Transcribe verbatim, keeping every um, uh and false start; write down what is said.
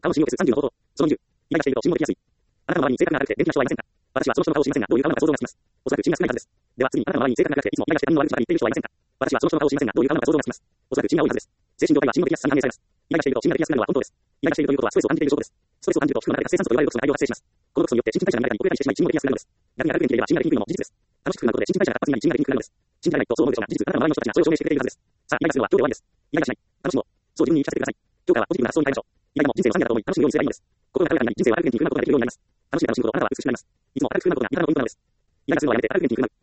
顔の信用です。さんじゅうの方法。そのにじゅう。イライラしていると沈黙できやすい。あなたの周りに正確な明るくて元気な人はいませんか？私はその人の顔を知りませんが、どういう顔なのか想像がつきます。おそらくチンが少ないはずです。では次に、あなたの周りに正確な明るくていつもイライラして他人の悪口ばかり言っている人はいませんか？私はその人の顔を知りませんが、どういう顔なのか想像がつきます。おそらくチンが多いはずです。精神状態は沈黙できやすさに反映されます。イライラしているとチンができやすくなるのは本当です。イライラしているということはストレスを感じている証拠です。ストレスを感じると皮膚の中で活性酸素と言われる毒素が大量発生します。この毒素によって新陳代謝が乱れたり遅れたりしてしまい沈黙できやすくなるのです。逆に明るく元気でいればチンができにくいのも事実です。楽しくなることで新陳代謝が活発になりチンができにくくなるのです。信じられないとそう思うでしょうが、事実、あなたの周りの人たちがそれを証明してくれているはずです。さあ、イライラするのは今日で終わりです。イライラしない。楽しもう。そう自分に言い聞かせてください。今日からはポジティブな発想に変えましょう。イライラも人生の種だと思い、楽しむようにすればいいのです。心が軽やかになり、人生は明るく元気にくなることができるようになります。楽しく楽しむこと、あなたは美しくなります。いつも明るくすることが味方のポイントなのです。イライラするのはやめて明るく元気にくなる。